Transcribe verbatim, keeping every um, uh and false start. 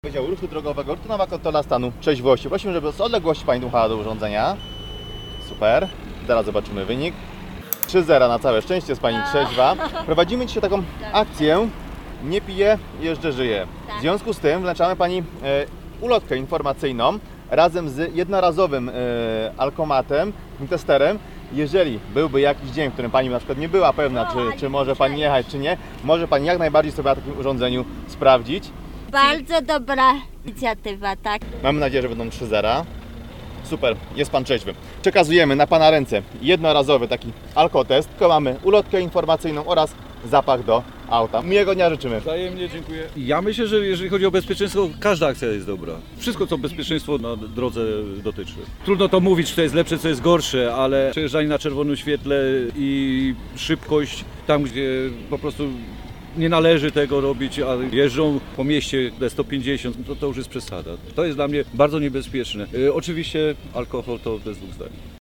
Wydziału Ruchu Drogowego, rutynowa kontrola stanu trzeźwości. Prosimy, żeby z odległości Pani dmuchała do urządzenia. Super. Teraz zobaczymy wynik. trzy zero na całe szczęście, jest Pani trzeźwa. Prowadzimy dzisiaj taką akcję nie piję, jeżdżę, żyję. W związku z tym wręczamy Pani e, ulotkę informacyjną razem z jednorazowym e, alkomatem, testerem. Jeżeli byłby jakiś dzień, w którym Pani na przykład nie była pewna, czy, czy może Pani jechać, czy nie, może Pani jak najbardziej sobie na takim urządzeniu sprawdzić. Bardzo dobra inicjatywa, tak. Mamy nadzieję, że będą trzy zera. Super, jest Pan trzeźwy. Przekazujemy na Pana ręce jednorazowy taki alkotest. Tylko mamy ulotkę informacyjną oraz zapach do auta. Miłego dnia życzymy. Wzajemnie dziękuję. Ja myślę, że jeżeli chodzi o bezpieczeństwo, każda akcja jest dobra. Wszystko, co bezpieczeństwo na drodze dotyczy. Trudno to mówić, co jest lepsze, co jest gorsze, ale przejeżdżanie na czerwonym świetle i szybkość tam, gdzie po prostu nie należy tego robić, a jeżdżą po mieście sto pięćdziesiąt, to, to już jest przesada. To jest dla mnie bardzo niebezpieczne. Yy, oczywiście alkohol to bez dwóch zdań.